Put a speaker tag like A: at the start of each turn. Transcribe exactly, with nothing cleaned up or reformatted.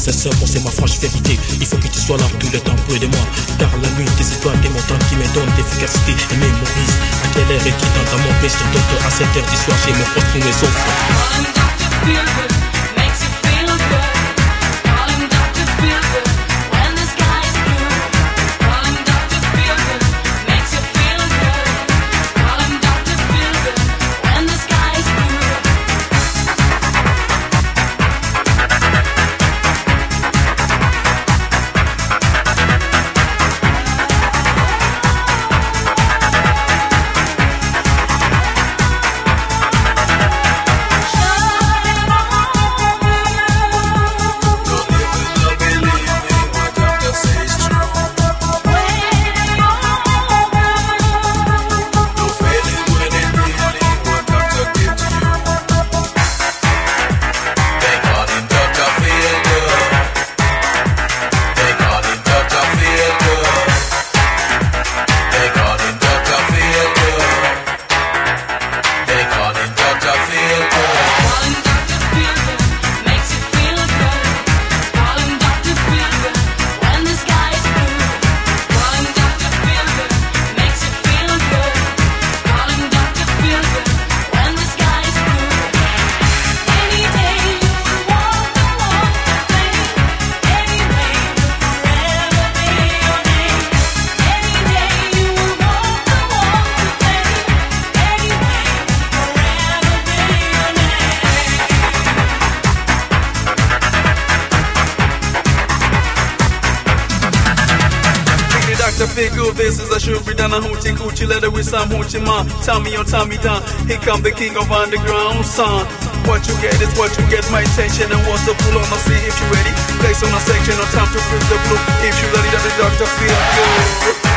A: sincèrement c'est ma franche vérité. Il faut que tu sois là tout le temps près de moi, car la nuit tes étoiles, tes montagnes qui me donnent d'efficacité et mémorise. À quelle heure est-il dans mon best docteur? À sept heures du soir j'ai mon poste pour mes offres.
B: Figure this is a shrewd down a hoochie coochie letter with some hoochie man. Tommy on Tommy down. Here come the king of underground son. What you get is what you get, my attention. And what's the pull on? I'll see if you ready. Place on a section, no time to press the blue. If you ready, that the doctor feel good.